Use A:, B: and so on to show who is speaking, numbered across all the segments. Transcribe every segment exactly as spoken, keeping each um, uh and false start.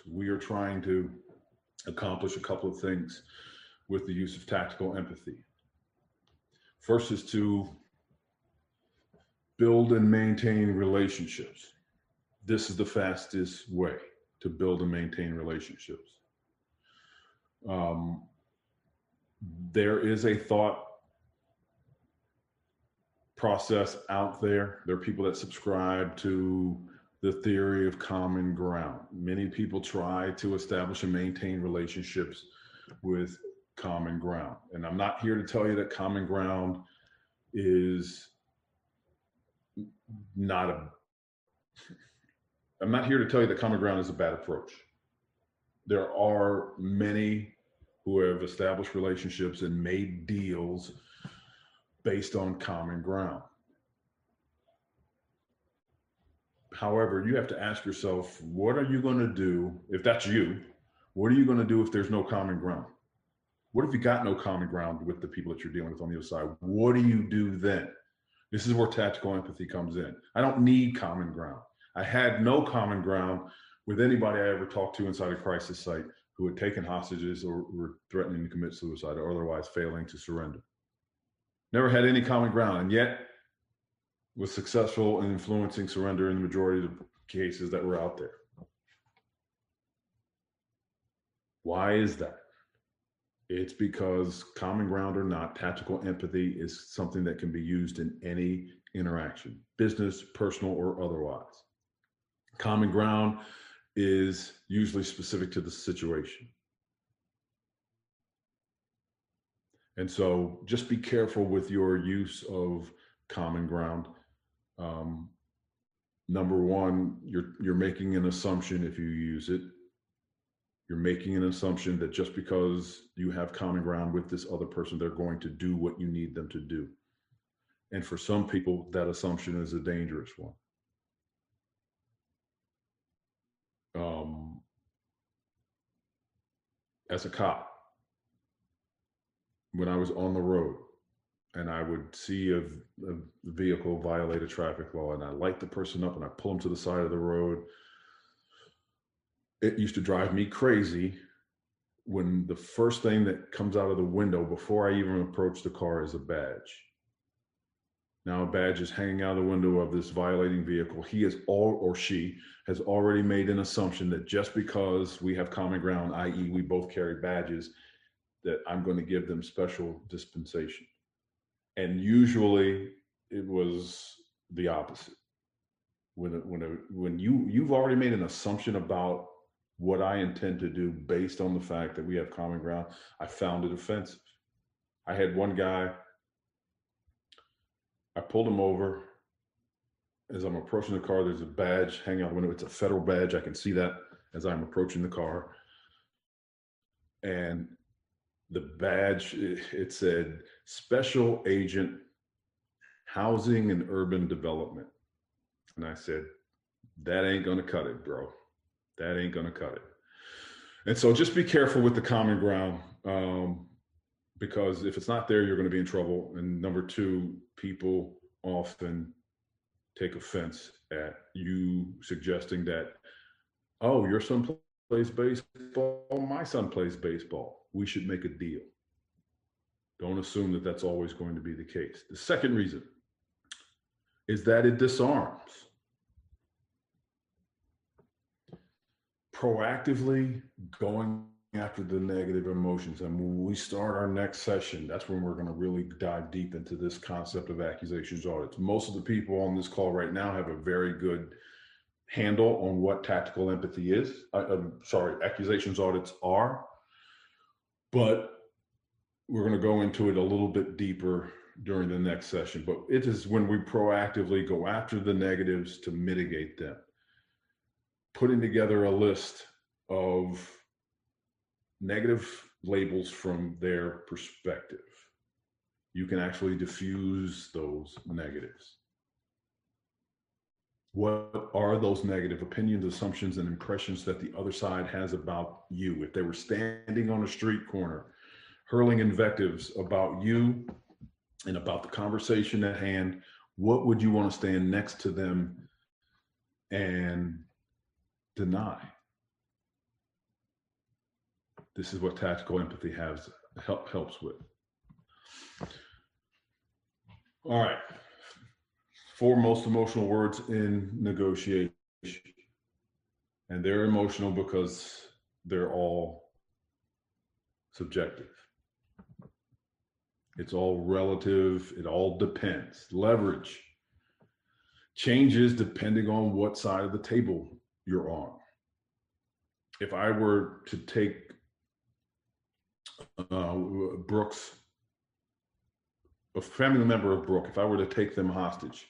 A: we are trying to accomplish a couple of things with the use of tactical empathy. First is to build and maintain relationships. This is the fastest way to build and maintain relationships. Um, there is a thought process out there. There are people that subscribe to the theory of common ground. Many people try to establish and maintain relationships with common ground. And I'm not here to tell you that common ground is not a, I'm not here to tell you that common ground is a bad approach. There are many who have established relationships and made deals based on common ground. However, you have to ask yourself, what are you going to do if that's you? What are you going to do if there's no common ground? What if you got no common ground with the people that you're dealing with on the other side? What do you do then? This is where tactical empathy comes in. I don't need common ground. I had no common ground with anybody I ever talked to inside a crisis site who had taken hostages or were threatening to commit suicide or otherwise failing to surrender. Never had any common ground, and yet was successful in influencing surrender in the majority of the cases that were out there. Why is that? It's because, common ground or not, tactical empathy is something that can be used in any interaction, business, personal, or otherwise. Common ground is usually specific to the situation. And so just be careful with your use of common ground. Um, number one, you're, you're making an assumption if you use it. You're making an assumption that just because you have common ground with this other person, they're going to do what you need them to do. And for some people, that assumption is a dangerous one. Um, as a cop, when I was on the road and I would see a, a vehicle violate a traffic law and I light the person up and I pull them to the side of the road, it used to drive me crazy when the first thing that comes out of the window before I even approach the car is a badge. Now a badge is hanging out of the window of this violating vehicle. He is all, or she has already made an assumption that just because we have common ground, that is we both carry badges, that I'm going to give them special dispensation. And usually it was the opposite. When, when, a, when you, you've already made an assumption about what I intend to do based on the fact that we have common ground, I found it offensive. I had one guy, I pulled him over. As I'm approaching the car, there's a badge hanging out the window. It's a federal badge. I can see that as I'm approaching the car. And the badge, it, it said, Special Agent Housing and Urban Development. And I said, that ain't gonna cut it, bro. That ain't gonna cut it. And so just be careful with the common ground, um, because if it's not there, you're gonna be in trouble. And number two, people often take offense at you suggesting that, oh, your son plays baseball, my son plays baseball. We should make a deal. Don't assume that that's always going to be the case. The second reason is that it disarms. Proactively going after the negative emotions. And when we start our next session, that's when we're going to really dive deep into this concept of accusations audits. Most of the people on this call right now have a very good handle on what tactical empathy is. Uh, I'm sorry, accusations audits are, but we're going to go into it a little bit deeper during the next session. But it is when we proactively go after the negatives to mitigate them. Putting together a list of negative labels from their perspective. You can actually diffuse those negatives. What are those negative opinions, assumptions, and impressions that the other side has about you? If they were standing on a street corner, hurling invectives about you and about the conversation at hand, what would you want to stand next to them and deny? This is what tactical empathy has help, helps with. All right. Four most emotional words in negotiation. And they're emotional because they're all subjective. It's all relative. It all depends. Leverage changes depending on what side of the table you're on. If I were to take uh, Brooks, a family member of Brooke, if I were to take them hostage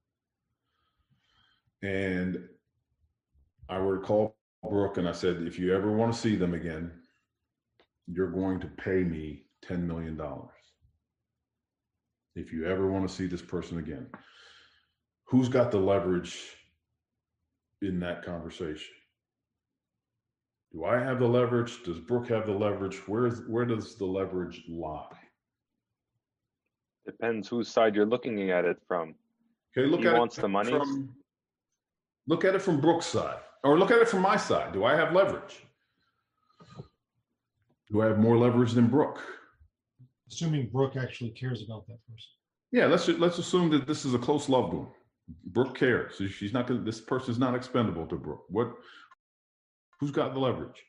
A: and I were to call Brooke and I said, if you ever want to see them again, you're going to pay me ten million dollars. If you ever want to see this person again, who's got the leverage in that conversation? Do I have the leverage? Does Brooke have the leverage? Where is, where does the leverage lie?
B: Depends whose side you're looking at it from.
A: Okay, look
B: he
A: at
B: wants
A: it
B: the money.
A: From, look at it from Brooke's side, or look at it from my side. Do I have leverage? Do I have more leverage than Brooke?
C: Assuming Brooke actually cares about that person.
A: Yeah, let's let's assume that this is a close loved one. Brooke cares. So she's not gonna. This person's not expendable to Brooke. What? Who's got the leverage?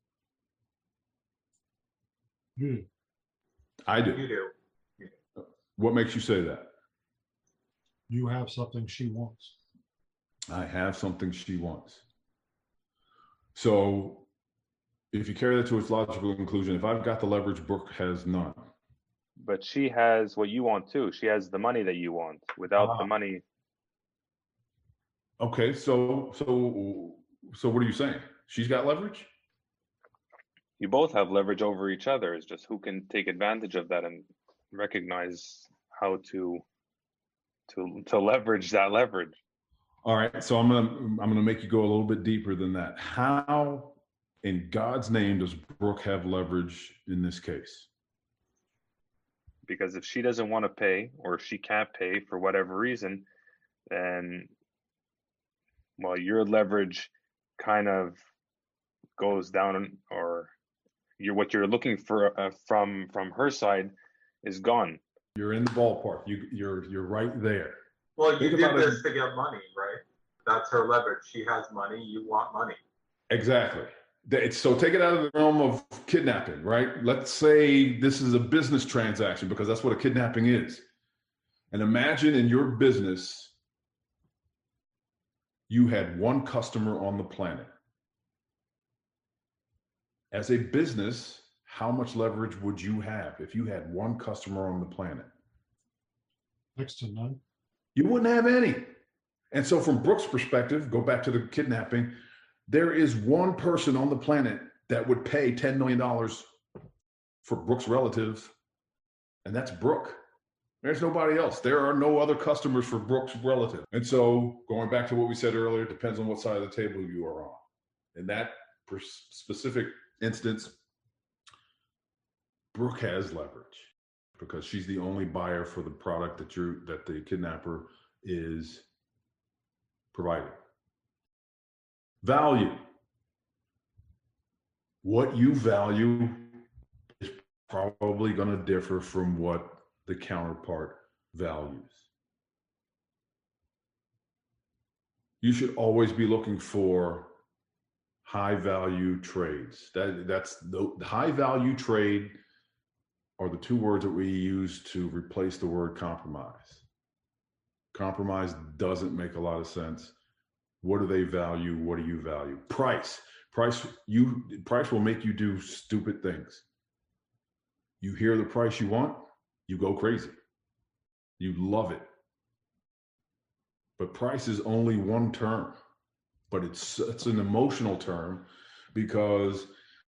C: You.
A: I do.
D: You do.
A: What makes you say that?
C: You have something she wants.
A: I have something she wants. So if you carry that to its logical conclusion, if I've got the leverage, Brooke has none.
B: But she has what you want too. She has the money that you want. Without
A: Ah.
B: the money.
A: Okay, so so so what are you saying? She's got leverage?
B: You both have leverage over each other. It's just who can take advantage of that and recognize how to to to leverage that leverage.
A: All right, so I'm gonna I'm gonna make you go a little bit deeper than that. How, in God's name, does Brooke have leverage in this case?
B: Because if she doesn't want to pay, or if she can't pay for whatever reason, then well, your leverage kind of goes down, or you're what you're looking for uh, from from her side is gone.
A: You're in the ballpark. You you're you're right there.
D: Well, you
A: Think
D: did
A: about
D: this
A: it.
D: to get money, right? That's her leverage. She has money. You want money.
A: Exactly. It's, so take it out of the realm of kidnapping, right? Let's say this is a business transaction, because that's what a kidnapping is. And imagine in your business, you had one customer on the planet. As a business, how much leverage would you have if you had one customer on the planet?
C: Next to none.
A: You wouldn't have any. And so from Brooke's perspective, go back to the kidnapping, there is one person on the planet that would pay ten million dollars for Brooke's relatives, and that's Brooke. There's nobody else. There are no other customers for Brooke's relative. And so going back to what we said earlier, it depends on what side of the table you are on. In that specific instance, Brooke has leverage because she's the only buyer for the product that you that the kidnapper is providing. Value. What you value is probably going to differ from what the counterpart values. You should always be looking for high value trades. That that's the, the high value trade are the two words that we use to replace the word compromise. Compromise doesn't make a lot of sense. What do they value? What do you value? Price. Price you price will make you do stupid things. You hear the price you want, you go crazy. You love it. But price is only one term, but it's it's an emotional term, because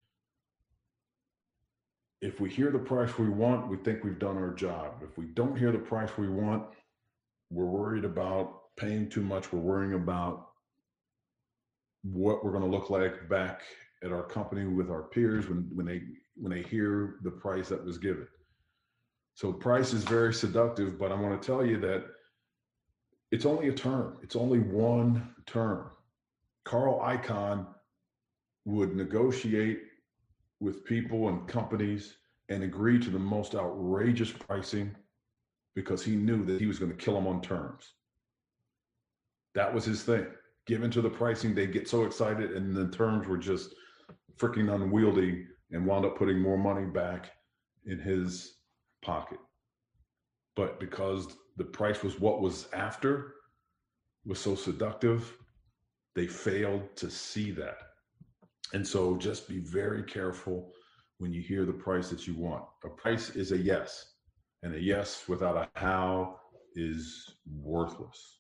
A: if we hear the price we want, we think we've done our job. If we don't hear the price we want, we're worried about paying too much. We're worrying about what we're going to look like back at our company with our peers when, when they when they hear the price that was given. So price is very seductive, but I want to tell you that it's only a term. It's only one term. Carl Icahn would negotiate with people and companies and agreed to the most outrageous pricing because he knew that he was going to kill them on terms. That was his thing. Given to the pricing, they get so excited, and the terms were just freaking unwieldy and wound up putting more money back in his pocket. But because the price was what was after, was so seductive, they failed to see that. And so just be very careful when you hear the price that you want. A price is a yes, and a yes without a how is worthless.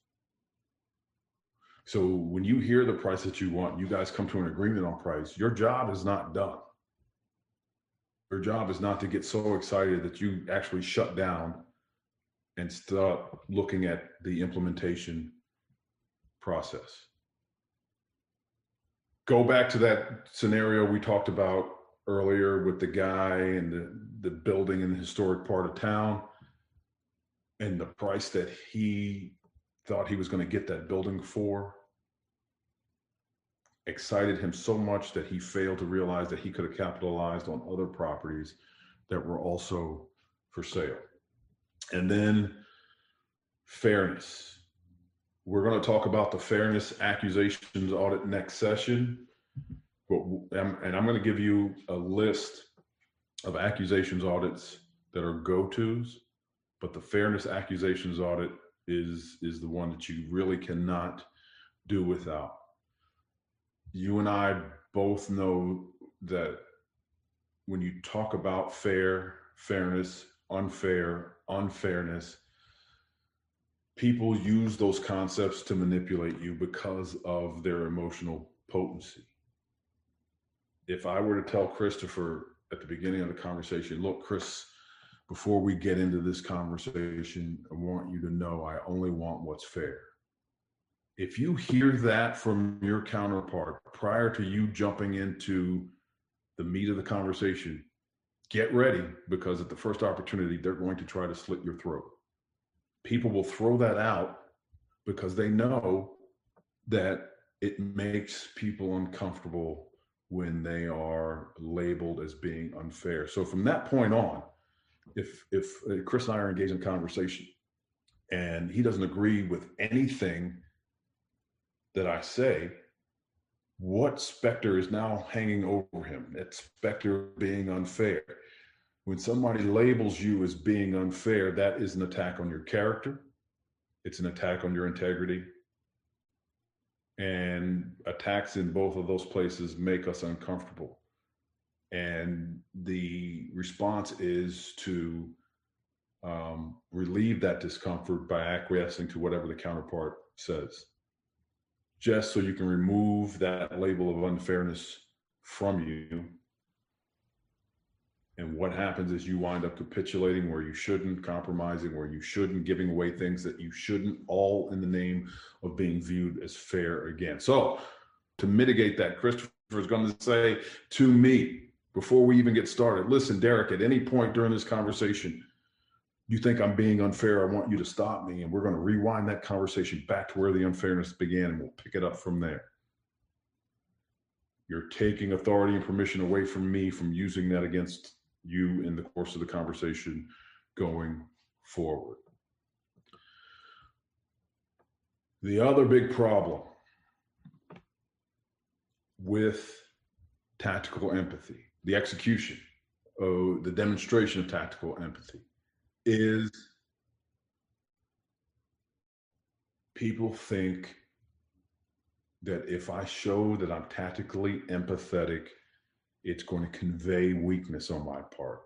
A: So when you hear the price that you want, you guys come to an agreement on price, your job is not done. Your job is not to get so excited that you actually shut down and start looking at the implementation process. Go back to that scenario we talked about earlier with the guy and the, the building in the historic part of town and the price that he thought he was going to get that building for. Excited him so much that he failed to realize that he could have capitalized on other properties that were also for sale. And then fairness. We're going to talk about the fairness accusations audit next session, but and I'm going to give you a list of accusations audits that are go-tos, but the fairness accusations audit is is the one that you really cannot do without. You and I both know that when you talk about fair, fairness, unfair, unfairness, people use those concepts to manipulate you because of their emotional potency. If I were to tell Christopher at the beginning of the conversation, look, Chris, before we get into this conversation, I want you to know I only want what's fair. If you hear that from your counterpart prior to you jumping into the meat of the conversation, get ready, because at the first opportunity, they're going to try to slit your throat. People will throw that out because they know that it makes people uncomfortable when they are labeled as being unfair. So from that point on, if if Chris and I are engaged in conversation and he doesn't agree with anything that I say, what specter is now hanging over him? That specter being unfair. When somebody labels you as being unfair, that is an attack on your character. It's an attack on your integrity. And attacks in both of those places make us uncomfortable. And the response is to um, relieve that discomfort by acquiescing to whatever the counterpart says, just so you can remove that label of unfairness from you. And what happens is you wind up capitulating where you shouldn't, compromising where you shouldn't, giving away things that you shouldn't, all in the name of being viewed as fair again. So to mitigate that, Christopher is going to say to me, before we even get started, listen, Derek, at any point during this conversation, you think I'm being unfair, I want you to stop me. And we're going to rewind that conversation back to where the unfairness began, and we'll pick it up from there. You're taking authority and permission away from me from using that against you in the course of the conversation going forward. The other big problem with tactical empathy, the execution, oh, the demonstration of tactical empathy, is people think that if I show that I'm tactically empathetic, it's going to convey weakness on my part.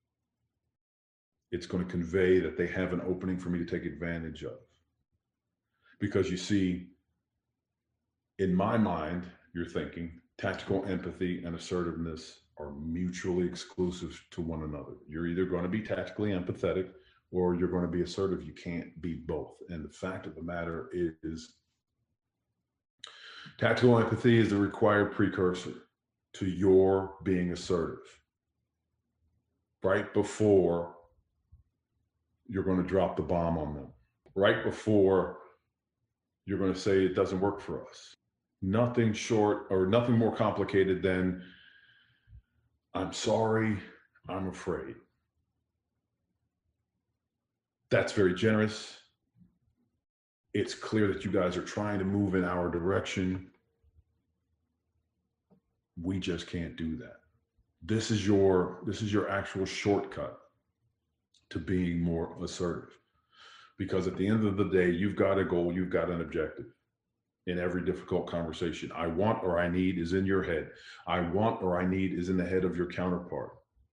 A: It's going to convey that they have an opening for me to take advantage of. Because you see, in my mind, you're thinking tactical empathy and assertiveness are mutually exclusive to one another. You're either going to be tactically empathetic or you're going to be assertive. You can't be both. And the fact of the matter is, tactical empathy is the required precursor to your being assertive. Right before you're going to drop the bomb on them. Right before you're going to say it doesn't work for us. Nothing short or nothing more complicated than I'm sorry, I'm afraid. That's very generous. It's clear that you guys are trying to move in our direction. We just can't do that. This is your this is your actual shortcut to being more assertive. Because at the end of the day, you've got a goal, you've got an objective in every difficult conversation. I want or I need is in your head. I want or I need is in the head of your counterpart.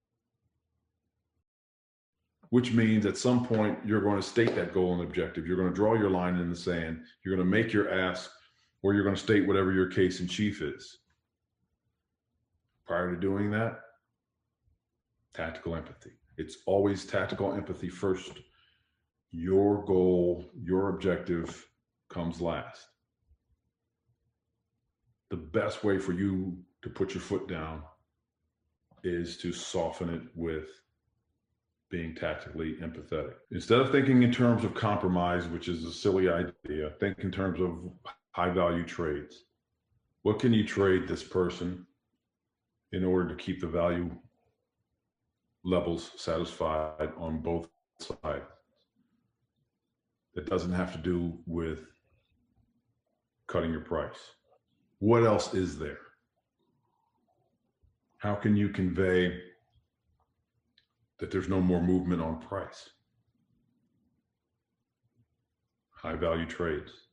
A: Which means at some point you're going to state that goal and objective. You're going to draw your line in the sand. You're going to make your ask, or you're going to state whatever your case in chief is. Prior to doing that, tactical empathy. It's always tactical empathy first. Your goal, your objective comes last. The best way for you to put your foot down is to soften it with being tactically empathetic. Instead of thinking in terms of compromise, which is a silly idea, think in terms of high value trades. What can you trade this person in order to keep the value levels satisfied on both sides? That doesn't have to do with cutting your price. What else is there? How can you convey that there's no more movement on price? High value trades.